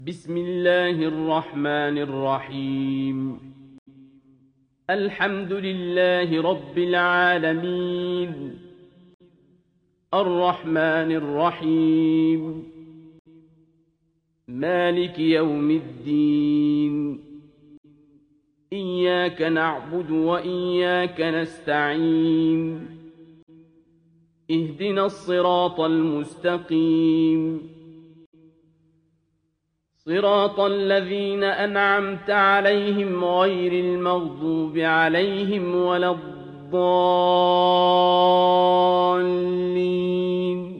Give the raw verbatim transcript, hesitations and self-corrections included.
بسم الله الرحمن الرحيم الحمد لله رب العالمين الرحمن الرحيم مالك يوم الدين إياك نعبد وإياك نستعين اهدنا الصراط المستقيم صراط الذين أنعمت عليهم غير المغضوب عليهم ولا الضالين